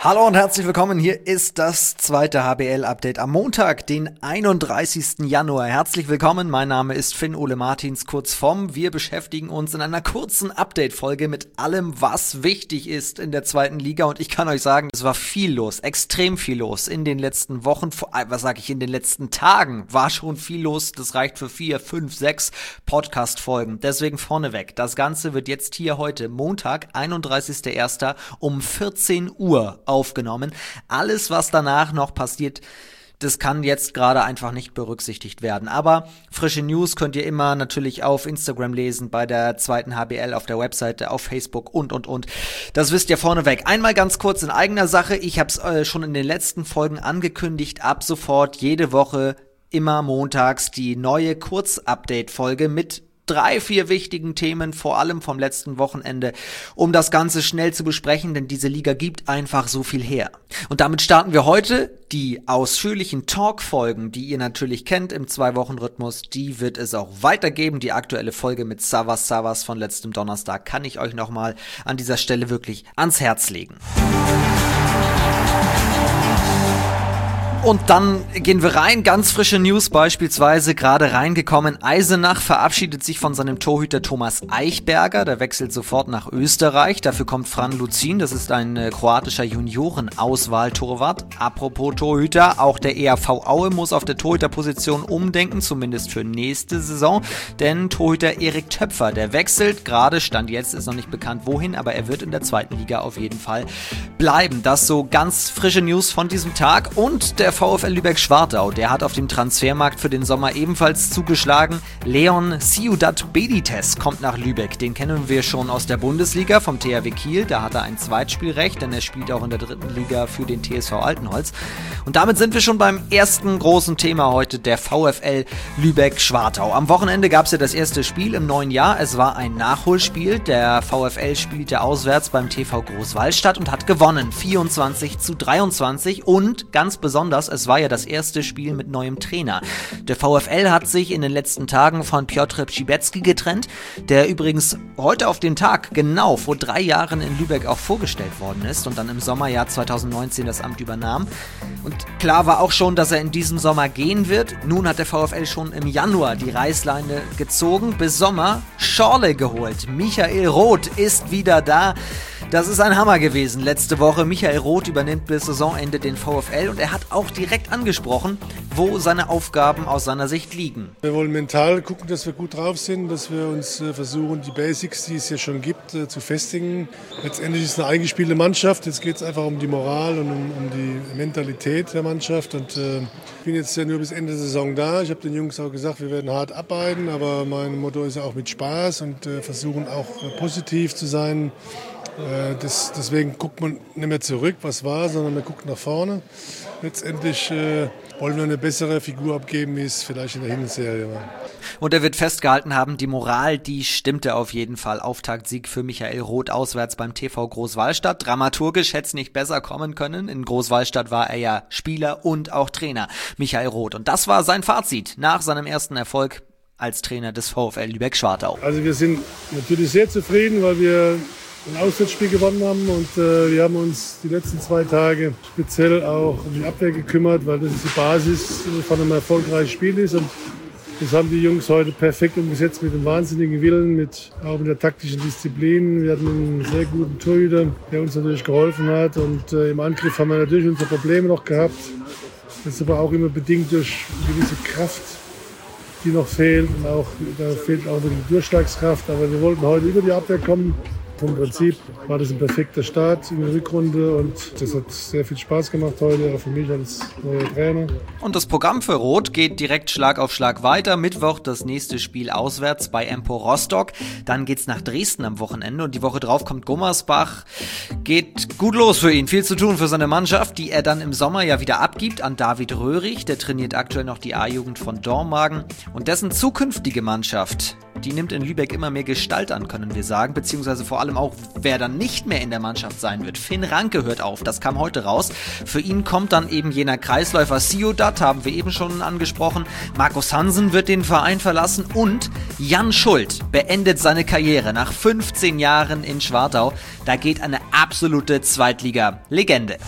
Hallo und herzlich willkommen, hier ist das zweite HBL-Update am Montag, den 31. Januar. Herzlich willkommen, mein Name ist Finn-Ole Martins, kurz vom. Wir beschäftigen uns in einer kurzen Update-Folge mit allem, was wichtig ist in der zweiten Liga. Und ich kann euch sagen, es war viel los, extrem viel los in den letzten Wochen, in den letzten Tagen war schon viel los. Das reicht für 4, 5, 6 Podcast-Folgen. Deswegen vorneweg, das Ganze wird jetzt hier heute, Montag, 31.01. um 14 Uhr aufgenommen. Alles, was danach noch passiert, das kann jetzt gerade einfach nicht berücksichtigt werden. Aber frische News könnt ihr immer natürlich auf Instagram lesen, bei der zweiten HBL, auf der Webseite, auf Facebook und. Das wisst ihr vorneweg. Einmal ganz kurz in eigener Sache. Ich habe es schon in den letzten Folgen angekündigt. Ab sofort jede Woche immer montags die neue Kurz-Update-Folge mit 3, 4 wichtigen Themen, vor allem vom letzten Wochenende, um das Ganze schnell zu besprechen, denn diese Liga gibt einfach so viel her. Und damit starten wir heute. Die ausführlichen Talk-Folgen, die ihr natürlich kennt im 2-Wochen-Rhythmus, die wird es auch weitergeben. Die aktuelle Folge mit Savas von letztem Donnerstag kann ich euch nochmal an dieser Stelle wirklich ans Herz legen. Und dann gehen wir rein, ganz frische News beispielsweise, gerade reingekommen. Eisenach verabschiedet sich von seinem Torhüter Thomas Eichberger, der wechselt sofort nach Österreich. Dafür kommt Fran Luzin, das ist ein kroatischer Junioren-Auswahl-Torwart. Apropos Torhüter, auch der EAV Aue muss auf der Torhüterposition umdenken, zumindest für nächste Saison. Denn Torhüter Erik Töpfer, der wechselt, gerade Stand jetzt ist noch nicht bekannt wohin, aber er wird in der zweiten Liga auf jeden Fall bleiben. Das so ganz frische News von diesem Tag. Und der VfL Lübeck-Schwartau, der hat auf dem Transfermarkt für den Sommer ebenfalls zugeschlagen. Leon Ciudad Benitez kommt nach Lübeck. Den kennen wir schon aus der Bundesliga vom THW Kiel. Da hat er ein Zweitspielrecht, denn er spielt auch in der dritten Liga für den TSV Altenholz. Und damit sind wir schon beim ersten großen Thema heute, der VfL Lübeck-Schwartau. Am Wochenende gab es ja das erste Spiel im neuen Jahr. Es war ein Nachholspiel. Der VfL spielte auswärts beim TV Großwallstadt und hat gewonnen. 24-23 und ganz besonders, es war ja das erste Spiel mit neuem Trainer. Der VfL hat sich in den letzten Tagen von Piotr Przybecki getrennt, der übrigens heute auf den Tag genau vor 3 Jahren in Lübeck auch vorgestellt worden ist und dann im Sommerjahr 2019 das Amt übernahm. Und klar war auch schon, dass er in diesem Sommer gehen wird. Nun hat der VfL schon im Januar die Reißleine gezogen, bis Sommer Schorle geholt. Michael Roth ist wieder da. Das ist ein Hammer gewesen letzte Woche. Michael Roth übernimmt bis Saisonende den VfL und er hat auch direkt angesprochen, wo seine Aufgaben aus seiner Sicht liegen. Wir wollen mental gucken, dass wir gut drauf sind, dass wir uns versuchen, die Basics, die es ja schon gibt, zu festigen. Letztendlich ist es eine eingespielte Mannschaft. Jetzt geht es einfach um die Moral und um die Mentalität der Mannschaft. Und ich bin jetzt ja nur bis Ende der Saison da. Ich habe den Jungs auch gesagt, wir werden hart arbeiten, aber mein Motto ist ja auch mit Spaß und versuchen auch positiv zu sein. Deswegen guckt man nicht mehr zurück, was war, sondern man guckt nach vorne. Letztendlich wollen wir eine bessere Figur abgeben, wie es vielleicht in der Hinserie war. Und er wird festgehalten haben, die Moral, die stimmte auf jeden Fall. Auftaktsieg für Michael Roth auswärts beim TV Großwallstadt. Dramaturgisch hätte es nicht besser kommen können. In Großwallstadt war er ja Spieler und auch Trainer, Michael Roth. Und das war sein Fazit nach seinem ersten Erfolg als Trainer des VfL Lübeck-Schwartau. Also wir sind natürlich sehr zufrieden, weil wir ein Auswärtsspiel gewonnen haben und wir haben uns die letzten 2 Tage speziell auch um die Abwehr gekümmert, weil das die Basis von einem erfolgreichen Spiel ist und das haben die Jungs heute perfekt umgesetzt mit dem wahnsinnigen Willen, auch mit der taktischen Disziplin. Wir hatten einen sehr guten Torhüter, der uns natürlich geholfen hat und im Angriff haben wir natürlich unsere Probleme noch gehabt. Das ist aber auch immer bedingt durch eine gewisse Kraft, die noch fehlt und da fehlt auch die Durchschlagskraft, aber wir wollten heute über die Abwehr kommen. Vom Prinzip war das ein perfekter Start in der Rückrunde und das hat sehr viel Spaß gemacht heute, auch für mich als neuer Trainer. Und das Programm für Roth geht direkt Schlag auf Schlag weiter. Mittwoch das nächste Spiel auswärts bei Empor Rostock. Dann geht's nach Dresden am Wochenende und die Woche drauf kommt Gummersbach. Geht gut los für ihn. Viel zu tun für seine Mannschaft, die er dann im Sommer ja wieder abgibt an David Röhrig. Der trainiert aktuell noch die A-Jugend von Dormagen und dessen zukünftige Mannschaft, die nimmt in Lübeck immer mehr Gestalt an, können wir sagen, beziehungsweise vor allem auch, wer dann nicht mehr in der Mannschaft sein wird. Finn Ranke hört auf, das kam heute raus. Für ihn kommt dann eben jener Kreisläufer Ciudad, haben wir eben schon angesprochen. Markus Hansen wird den Verein verlassen und Jan Schuld beendet seine Karriere nach 15 Jahren in Schwartau. Da geht eine absolute Zweitliga-Legende.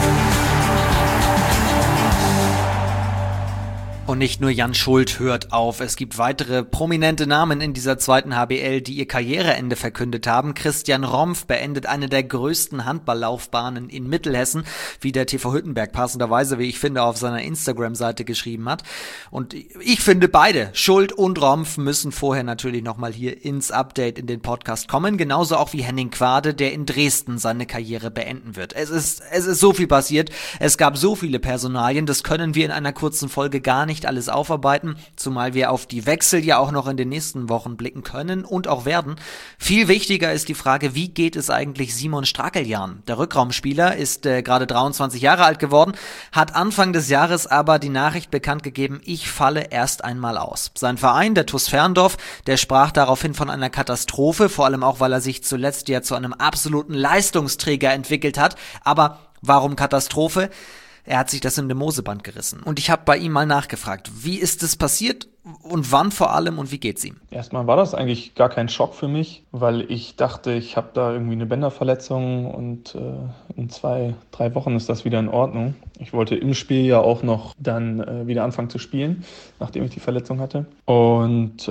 Und nicht nur Jan Schuld hört auf, es gibt weitere prominente Namen in dieser zweiten HBL, die ihr Karriereende verkündet haben. Christian Rompf beendet eine der größten Handballlaufbahnen in Mittelhessen, wie der TV Hüttenberg passenderweise, wie ich finde, auf seiner Instagram-Seite geschrieben hat. Und ich finde, beide, Schuld und Rompf, müssen vorher natürlich nochmal hier ins Update in den Podcast kommen. Genauso auch wie Henning Quade, der in Dresden seine Karriere beenden wird. Es ist so viel passiert, es gab so viele Personalien, das können wir in einer kurzen Folge gar nicht alles aufarbeiten, zumal wir auf die Wechsel ja auch noch in den nächsten Wochen blicken können und auch werden. Viel wichtiger ist die Frage, wie geht es eigentlich Simon Strakeljan? Der Rückraumspieler ist gerade 23 Jahre alt geworden, hat Anfang des Jahres aber die Nachricht bekannt gegeben, ich falle erst einmal aus. Sein Verein, der TuS Ferndorf, der sprach daraufhin von einer Katastrophe, vor allem auch, weil er sich zuletzt ja zu einem absoluten Leistungsträger entwickelt hat. Aber warum Katastrophe? Er hat sich das in dem Moseband gerissen. Und ich habe bei ihm mal nachgefragt, wie ist es passiert und wann vor allem und wie geht's ihm? Erstmal war das eigentlich gar kein Schock für mich, weil ich dachte, ich habe da irgendwie eine Bänderverletzung und in 2-3 Wochen ist das wieder in Ordnung. Ich wollte im Spiel ja auch noch dann wieder anfangen zu spielen, nachdem ich die Verletzung hatte. Und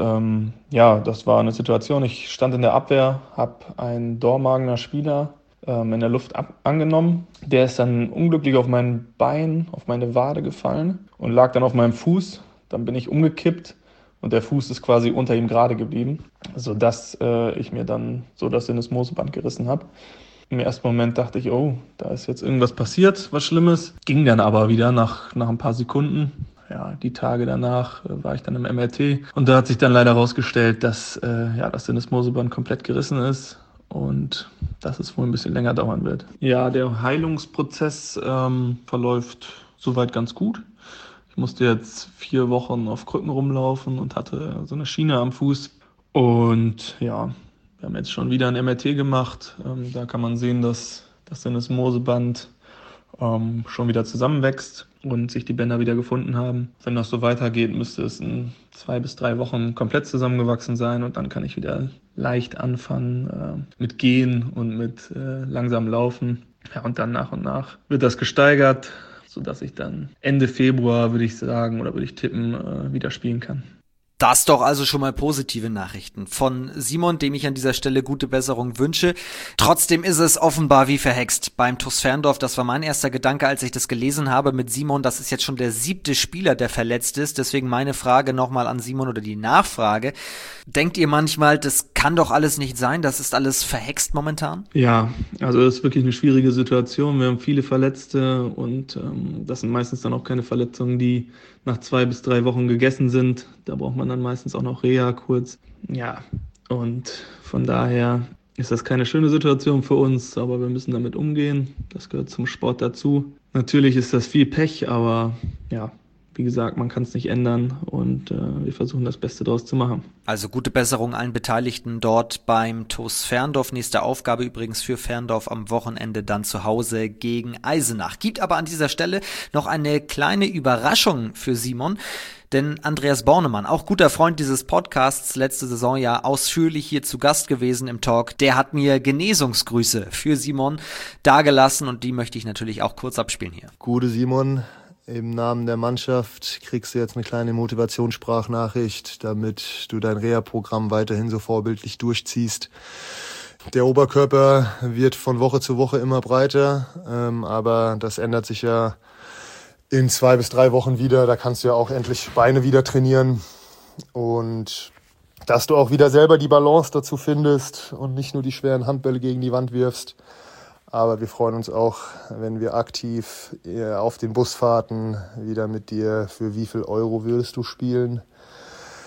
das war eine Situation. Ich stand in der Abwehr, habe einen Dormagener Spieler in der Luft angenommen. Der ist dann unglücklich auf mein Bein, auf meine Wade gefallen und lag dann auf meinem Fuß. Dann bin ich umgekippt und der Fuß ist quasi unter ihm gerade geblieben, sodass ich mir dann so das Syndesmoseband gerissen habe. Im ersten Moment dachte ich, oh, da ist jetzt irgendwas passiert, was Schlimmes. Ging dann aber wieder nach ein paar Sekunden. Ja, die Tage danach war ich dann im MRT und da hat sich dann leider herausgestellt, dass das Syndesmoseband komplett gerissen ist. Und dass es wohl ein bisschen länger dauern wird. Ja, der Heilungsprozess verläuft soweit ganz gut. Ich musste jetzt 4 Wochen auf Krücken rumlaufen und hatte so eine Schiene am Fuß. Und ja, wir haben jetzt schon wieder ein MRT gemacht. Da kann man sehen, dass das Syndesmoseband schon wieder zusammenwächst und sich die Bänder wieder gefunden haben. Wenn das so weitergeht, müsste es in 2 bis 3 Wochen komplett zusammengewachsen sein und dann kann ich wieder leicht anfangen mit Gehen und mit langsam Laufen. Ja, und dann nach und nach wird das gesteigert, sodass ich dann Ende Februar, würde ich sagen, oder würde ich tippen, wieder spielen kann. Das doch also schon mal positive Nachrichten von Simon, dem ich an dieser Stelle gute Besserung wünsche. Trotzdem ist es offenbar wie verhext beim TuS Ferndorf. Das war mein erster Gedanke, als ich das gelesen habe mit Simon. Das ist jetzt schon der 7. Spieler, der verletzt ist. Deswegen meine Frage nochmal an Simon oder die Nachfrage. Denkt ihr manchmal, das kann doch alles nicht sein? Das ist alles verhext momentan? Ja, also das ist wirklich eine schwierige Situation. Wir haben viele Verletzte und das sind meistens dann auch keine Verletzungen, die nach 2 bis 3 Wochen gegessen sind. Da braucht man dann meistens auch noch Reha kurz. Ja, und von daher ist das keine schöne Situation für uns, aber wir müssen damit umgehen. Das gehört zum Sport dazu. Natürlich ist das viel Pech, aber ja, wie gesagt, man kann es nicht ändern und wir versuchen das Beste daraus zu machen. Also gute Besserung allen Beteiligten dort beim TuS Ferndorf. Nächste Aufgabe übrigens für Ferndorf am Wochenende dann zu Hause gegen Eisenach. Gibt aber an dieser Stelle noch eine kleine Überraschung für Simon. Denn Andreas Bornemann, auch guter Freund dieses Podcasts, letzte Saison ja ausführlich hier zu Gast gewesen im Talk, der hat mir Genesungsgrüße für Simon dagelassen und die möchte ich natürlich auch kurz abspielen hier. Gute Simon, im Namen der Mannschaft kriegst du jetzt eine kleine Motivationssprachnachricht, damit du dein Reha-Programm weiterhin so vorbildlich durchziehst. Der Oberkörper wird von Woche zu Woche immer breiter, aber das ändert sich ja in 2 bis 3 Wochen wieder. Da kannst du ja auch endlich Beine wieder trainieren und dass du auch wieder selber die Balance dazu findest und nicht nur die schweren Handbälle gegen die Wand wirfst. Aber wir freuen uns auch, wenn wir aktiv auf den Busfahrten wieder mit dir, für wie viel Euro würdest du spielen?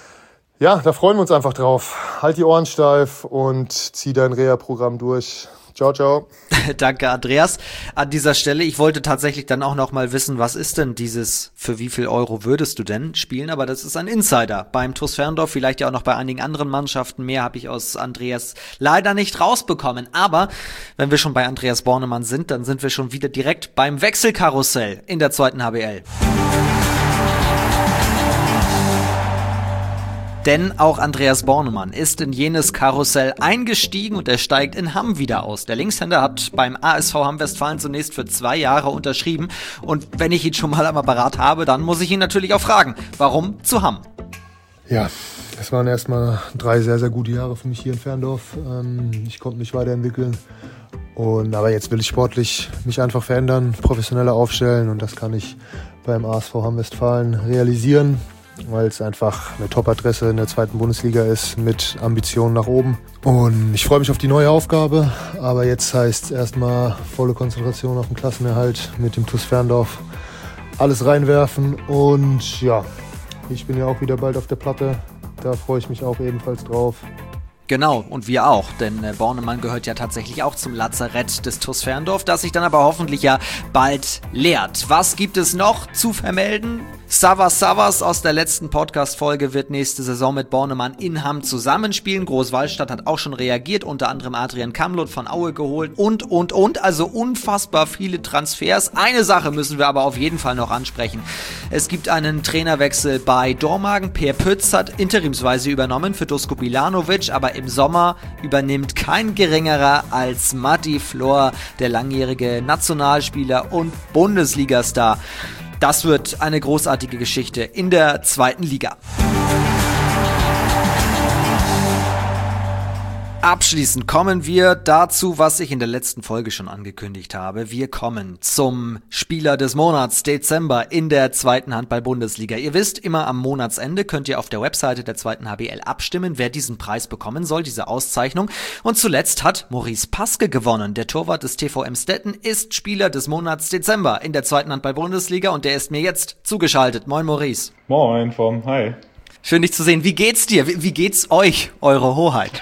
Ja, da freuen wir uns einfach drauf. Halt die Ohren steif und zieh dein Reha-Programm durch. Ciao, ciao. Danke, Andreas. An dieser Stelle, ich wollte tatsächlich dann auch noch mal wissen, was ist denn dieses, für wie viel Euro würdest du denn spielen? Aber das ist ein Insider beim TuS Ferndorf, vielleicht ja auch noch bei einigen anderen Mannschaften. Mehr habe ich aus Andreas leider nicht rausbekommen. Aber wenn wir schon bei Andreas Bornemann sind, dann sind wir schon wieder direkt beim Wechselkarussell in der 2. HBL. Denn auch Andreas Bornemann ist in jenes Karussell eingestiegen und er steigt in Hamm wieder aus. Der Linkshänder hat beim ASV Hamm Westfalen zunächst für 2 Jahre unterschrieben. Und wenn ich ihn schon mal am Apparat habe, dann muss ich ihn natürlich auch fragen, warum zu Hamm? Ja, es waren erstmal 3 sehr, sehr gute Jahre für mich hier in Ferndorf. Ich konnte mich weiterentwickeln. Aber jetzt will ich sportlich mich einfach verändern, professioneller aufstellen und das kann ich beim ASV Hamm Westfalen realisieren, weil es einfach eine Top-Adresse in der 2. Bundesliga ist mit Ambitionen nach oben. Und ich freue mich auf die neue Aufgabe, aber jetzt heißt es erstmal volle Konzentration auf den Klassenerhalt mit dem TuS Ferndorf. Alles reinwerfen und ja, ich bin ja auch wieder bald auf der Platte, da freue ich mich auch ebenfalls drauf. Genau, und wir auch, denn Bornemann gehört ja tatsächlich auch zum Lazarett des TuS Ferndorf, das sich dann aber hoffentlich ja bald leert. Was gibt es noch zu vermelden? Savas aus der letzten Podcast-Folge wird nächste Saison mit Bornemann in Hamm zusammenspielen. Großwallstadt hat auch schon reagiert, unter anderem Adrian Kamlot von Aue geholt und. Also unfassbar viele Transfers. Eine Sache müssen wir aber auf jeden Fall noch ansprechen. Es gibt einen Trainerwechsel bei Dormagen. Per Pütz hat interimsweise übernommen für Dusko Bilanovic, aber im Sommer übernimmt kein geringerer als Matti Flor, der langjährige Nationalspieler und Bundesligastar. Das wird eine großartige Geschichte in der 2. Liga. Abschließend kommen wir dazu, was ich in der letzten Folge schon angekündigt habe. Wir kommen zum Spieler des Monats Dezember in der 2. Handball-Bundesliga. Ihr wisst, immer am Monatsende könnt ihr auf der Webseite der 2. HBL abstimmen, wer diesen Preis bekommen soll, diese Auszeichnung. Und zuletzt hat Maurice Paske gewonnen. Der Torwart des TV Emstetten ist Spieler des Monats Dezember in der 2. Handball-Bundesliga und der ist mir jetzt zugeschaltet. Moin Maurice. Moin, hi. Schön, dich zu sehen. Wie geht's dir? Wie geht's euch, eure Hoheit?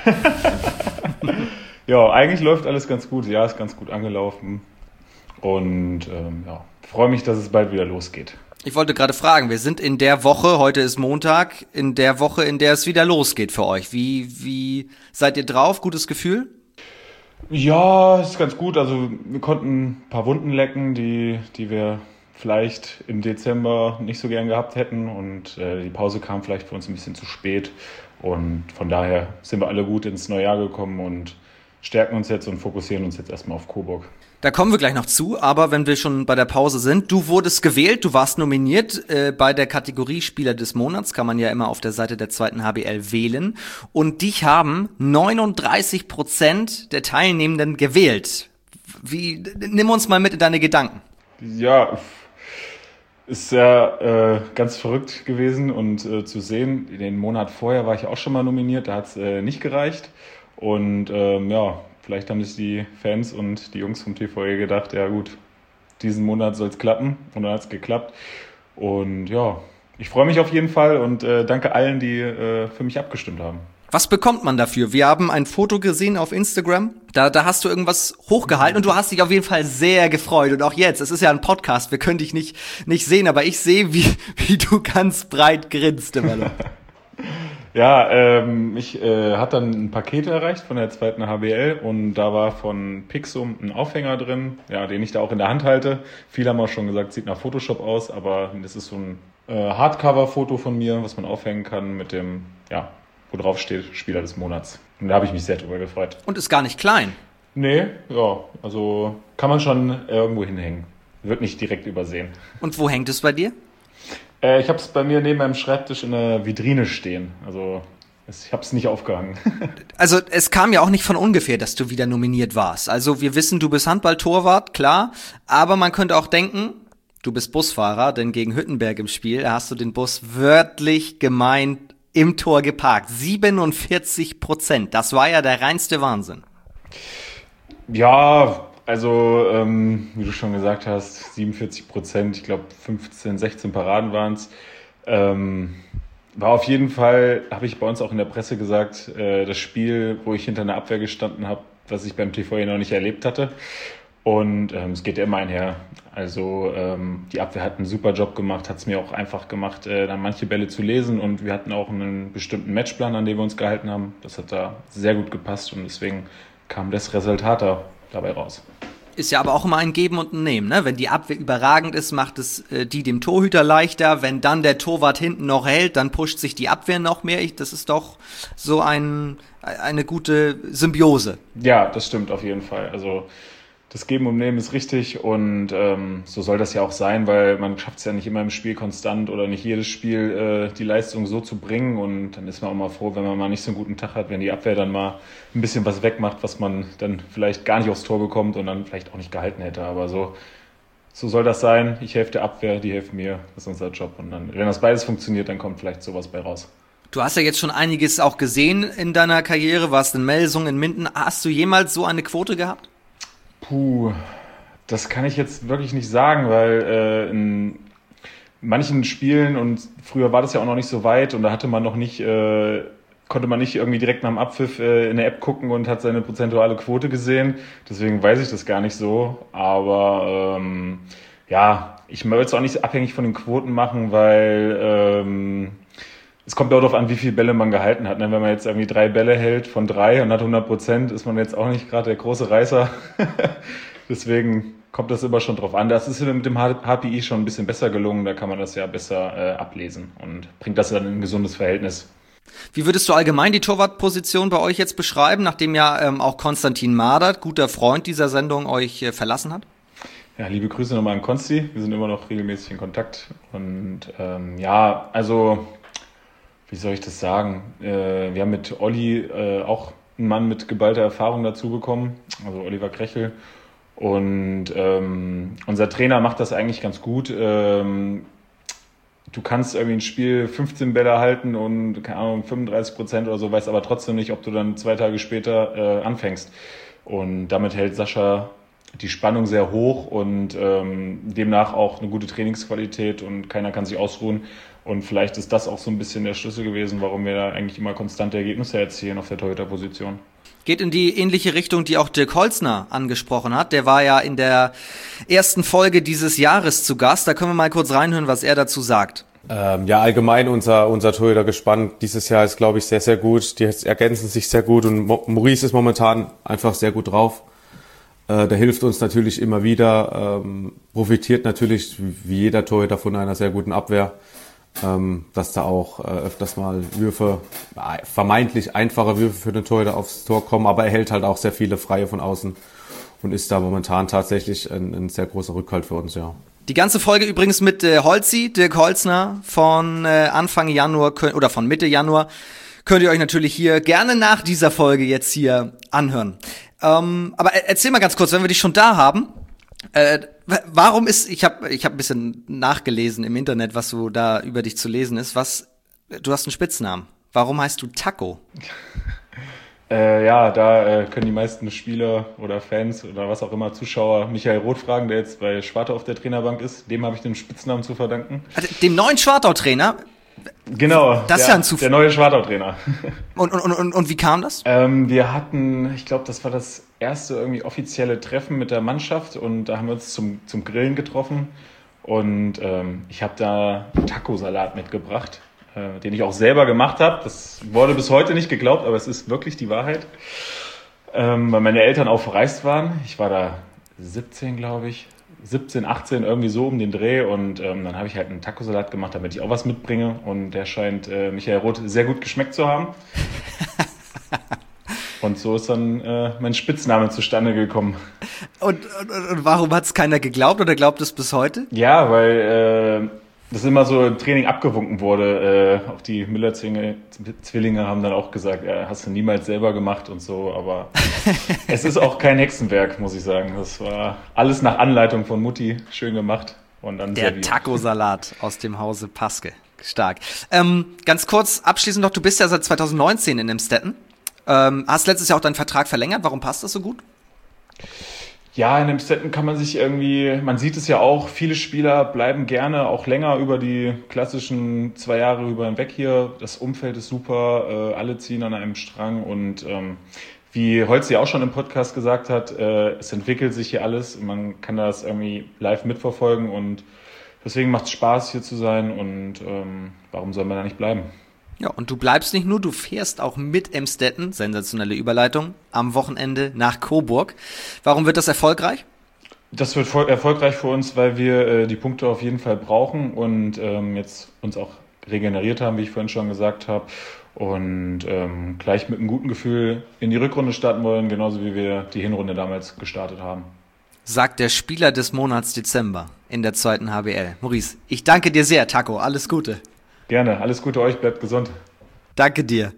Ja, eigentlich läuft alles ganz gut. Ja, ist ganz gut angelaufen. Und freue mich, dass es bald wieder losgeht. Ich wollte gerade fragen, wir sind in der Woche, heute ist Montag, in der Woche, in der es wieder losgeht für euch. Wie seid ihr drauf? Gutes Gefühl? Ja, ist ganz gut. Also wir konnten ein paar Wunden lecken, die wir vielleicht im Dezember nicht so gern gehabt hätten und die Pause kam vielleicht für uns ein bisschen zu spät und von daher sind wir alle gut ins neue Jahr gekommen und stärken uns jetzt und fokussieren uns jetzt erstmal auf Coburg. Da kommen wir gleich noch zu, aber wenn wir schon bei der Pause sind, du wurdest gewählt, du warst nominiert bei der Kategorie Spieler des Monats, kann man ja immer auf der Seite der 2. HBL wählen und dich haben 39% der Teilnehmenden gewählt. Nimm uns mal mit in deine Gedanken. Ja, ist ja ganz verrückt gewesen und zu sehen, den Monat vorher war ich auch schon mal nominiert, da hat es nicht gereicht und vielleicht haben sich die Fans und die Jungs vom TVE gedacht, ja gut, diesen Monat soll es klappen und dann hat es geklappt und ja, ich freue mich auf jeden Fall und danke allen, die für mich abgestimmt haben. Was bekommt man dafür? Wir haben ein Foto gesehen auf Instagram, da hast du irgendwas hochgehalten und du hast dich auf jeden Fall sehr gefreut und auch jetzt, es ist ja ein Podcast, wir können dich nicht sehen, aber ich sehe, wie du ganz breit grinst im Hallo. Ja, mich hat dann ein Paket erreicht von der 2. HBL und da war von Pixum ein Aufhänger drin, ja, den ich da auch in der Hand halte. Viele haben auch schon gesagt, sieht nach Photoshop aus, aber das ist so ein Hardcover-Foto von mir, was man aufhängen kann mit dem, wo drauf steht, Spieler des Monats. Und da habe ich mich sehr drüber gefreut. Und ist gar nicht klein. Nee, ja, also kann man schon irgendwo hinhängen. Wird nicht direkt übersehen. Und wo hängt es bei dir? Ich habe es bei mir neben meinem Schreibtisch in der Vitrine stehen. Also ich habe es nicht aufgehangen. Also es kam ja auch nicht von ungefähr, dass du wieder nominiert warst. Also wir wissen, du bist Handballtorwart, klar. Aber man könnte auch denken, du bist Busfahrer, denn gegen Hüttenberg im Spiel hast du den Bus wörtlich gemeint im Tor geparkt. 47%. Das war ja der reinste Wahnsinn. Ja, also wie du schon gesagt hast, 47%, ich glaube 15, 16 Paraden waren es. War auf jeden Fall, habe ich bei uns auch in der Presse gesagt, das Spiel, wo ich hinter einer Abwehr gestanden habe, was ich beim TV noch nicht erlebt hatte. Und es geht ja immer einher. Also die Abwehr hat einen super Job gemacht, hat es mir auch einfach gemacht, dann manche Bälle zu lesen. Und wir hatten auch einen bestimmten Matchplan, an dem wir uns gehalten haben. Das hat da sehr gut gepasst und deswegen kam das Resultat da dabei raus. Ist ja aber auch immer ein Geben und ein Nehmen, ne? Wenn die Abwehr überragend ist, macht es die dem Torhüter leichter. Wenn dann der Torwart hinten noch hält, dann pusht sich die Abwehr noch mehr. Das ist doch so eine gute Symbiose. Ja, das stimmt auf jeden Fall. Also das Geben und Nehmen ist richtig und so soll das ja auch sein, weil man schafft es ja nicht immer im Spiel konstant oder nicht jedes Spiel die Leistung so zu bringen und dann ist man auch mal froh, wenn man mal nicht so einen guten Tag hat, wenn die Abwehr dann mal ein bisschen was wegmacht, was man dann vielleicht gar nicht aufs Tor bekommt und dann vielleicht auch nicht gehalten hätte, aber so soll das sein. Ich helfe der Abwehr, die helfen mir, das ist unser Job und dann, wenn das beides funktioniert, dann kommt vielleicht sowas bei raus. Du hast ja jetzt schon einiges auch gesehen in deiner Karriere, warst in Melsungen, in Minden. Hast du jemals so eine Quote gehabt? Das kann ich jetzt wirklich nicht sagen, weil in manchen Spielen und früher war das ja auch noch nicht so weit und da hatte man noch nicht, konnte man nicht irgendwie direkt nach dem Abpfiff in der App gucken und hat seine prozentuale Quote gesehen. Deswegen weiß ich das gar nicht so. Aber ich will es auch nicht abhängig von den Quoten machen, weil es kommt auch darauf an, wie viele Bälle man gehalten hat. Wenn man jetzt irgendwie 3 Bälle hält von 3 und hat 100%, ist man jetzt auch nicht gerade der große Reißer. Deswegen kommt das immer schon drauf an. Das ist mit dem HPI schon ein bisschen besser gelungen. Da kann man das ja besser ablesen und bringt das dann in ein gesundes Verhältnis. Wie würdest du allgemein die Torwartposition bei euch jetzt beschreiben, nachdem ja auch Konstantin Madert, guter Freund dieser Sendung, euch verlassen hat? Ja, liebe Grüße nochmal an Konsti. Wir sind immer noch regelmäßig in Kontakt. Und wie soll ich das sagen? Wir haben mit Olli auch einen Mann mit geballter Erfahrung dazu bekommen, also Oliver Krechel. Und unser Trainer macht das eigentlich ganz gut. Du kannst irgendwie ein Spiel 15 Bälle halten und, keine Ahnung, 35% oder so, weißt aber trotzdem nicht, ob du dann 2 Tage später anfängst. Und damit hält Sascha die Spannung sehr hoch und demnach auch eine gute Trainingsqualität und keiner kann sich ausruhen. Und vielleicht ist das auch so ein bisschen der Schlüssel gewesen, warum wir da eigentlich immer konstante Ergebnisse erzielen auf der Torhüterposition. Geht in die ähnliche Richtung, die auch Dirk Holzner angesprochen hat. Der war ja in der ersten Folge dieses Jahres zu Gast. Da können wir mal kurz reinhören, was er dazu sagt. Allgemein unser Torhütergespann dieses Jahr ist, glaube ich, sehr, sehr gut. Die ergänzen sich sehr gut und Maurice ist momentan einfach sehr gut drauf. Der hilft uns natürlich immer wieder, profitiert natürlich wie jeder Torhüter von einer sehr guten Abwehr. Dass da auch öfters mal Würfe, vermeintlich einfache Würfe für den Torhüter aufs Tor kommen, aber er hält halt auch sehr viele Freie von außen und ist da momentan tatsächlich ein sehr großer Rückhalt für uns, ja. Die ganze Folge übrigens mit Holzi, Dirk Holzner, von Anfang Januar oder von Mitte Januar, könnt ihr euch natürlich hier gerne nach dieser Folge jetzt hier anhören. Aber erzähl mal ganz kurz, wenn wir dich schon da haben, warum ist, ich hab ein bisschen nachgelesen im Internet, was so da über dich zu lesen ist, du hast einen Spitznamen. Warum heißt du Taco? Da können die meisten Spieler oder Fans oder was auch immer, Zuschauer, Michael Roth fragen, der jetzt bei Schwartau auf der Trainerbank ist. Dem habe ich den Spitznamen zu verdanken. Dem neuen Schwartau-Trainer? Genau, das ist ja ein Zufall. Der neue Schwartau-Trainer. Und wie kam das? Wir hatten, ich glaube, das war das erste irgendwie offizielle Treffen mit der Mannschaft und da haben wir uns zum Grillen getroffen und ich habe da Tacosalat mitgebracht, den ich auch selber gemacht habe. Das wurde bis heute nicht geglaubt, aber es ist wirklich die Wahrheit, weil meine Eltern auch verreist waren. Ich war da 17, glaube ich. 17, 18, irgendwie so um den Dreh und dann habe ich halt einen Tacosalat gemacht, damit ich auch was mitbringe und der scheint Michael Roth sehr gut geschmeckt zu haben. Und so ist dann mein Spitzname zustande gekommen. Und warum hat es keiner geglaubt oder glaubt es bis heute? Ja, weil das immer so im Training abgewunken wurde. Auch die Müller-Zwillinge haben dann auch gesagt, hast du niemals selber gemacht und so. Aber es ist auch kein Hexenwerk, muss ich sagen. Das war alles nach Anleitung von Mutti schön gemacht. Und dann der Tacosalat aus dem Hause Paske. Stark. Ganz kurz abschließend noch, du bist ja seit 2019 in Emstetten. Hast letztes Jahr auch deinen Vertrag verlängert. Warum passt das so gut? Ja, in Emstetten kann man sich man sieht es ja auch, viele Spieler bleiben gerne auch länger über die klassischen 2 Jahre rüber hinweg hier. Das Umfeld ist super, alle ziehen an einem Strang und wie Holzi auch schon im Podcast gesagt hat, es entwickelt sich hier alles. Man kann das irgendwie live mitverfolgen und deswegen macht es Spaß, hier zu sein und warum soll man da nicht bleiben? Ja, und du bleibst nicht nur, du fährst auch mit Emstetten, sensationelle Überleitung, am Wochenende nach Coburg. Warum wird das erfolgreich? Das wird erfolgreich für uns, weil wir die Punkte auf jeden Fall brauchen und jetzt uns auch regeneriert haben, wie ich vorhin schon gesagt habe. Und gleich mit einem guten Gefühl in die Rückrunde starten wollen, genauso wie wir die Hinrunde damals gestartet haben. Sagt der Spieler des Monats Dezember in der 2. HBL. Maurice, ich danke dir sehr, Taco, alles Gute. Gerne, alles Gute euch, bleibt gesund. Danke dir.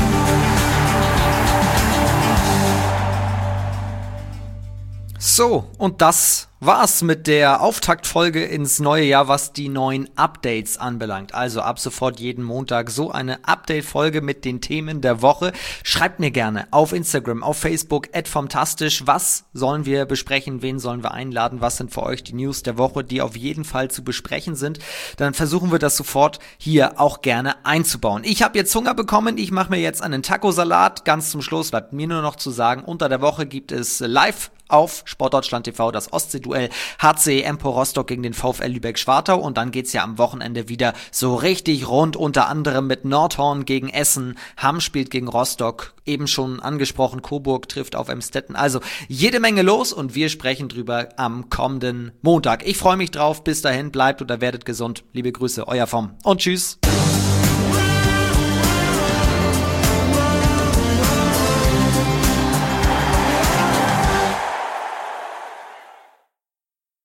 So, und das war's mit der Auftaktfolge ins neue Jahr, was die neuen Updates anbelangt. Also ab sofort jeden Montag so eine Update-Folge mit den Themen der Woche. Schreibt mir gerne auf Instagram, auf Facebook, @vomtastisch. Was sollen wir besprechen? Wen sollen wir einladen? Was sind für euch die News der Woche, die auf jeden Fall zu besprechen sind? Dann versuchen wir das sofort hier auch gerne einzubauen. Ich habe jetzt Hunger bekommen. Ich mache mir jetzt einen Taco-Salat. Ganz zum Schluss bleibt mir nur noch zu sagen, unter der Woche gibt es live auf Sportdeutschland TV das Ostsee-Duell HC Empor Rostock gegen den VfL Lübeck-Schwartau und dann geht's ja am Wochenende wieder so richtig rund, unter anderem mit Nordhorn gegen Essen, Hamm spielt gegen Rostock, eben schon angesprochen, Coburg trifft auf Emstetten, also jede Menge los und wir sprechen drüber am kommenden Montag. Ich freue mich drauf, bis dahin, bleibt oder werdet gesund, liebe Grüße, euer Vom und tschüss.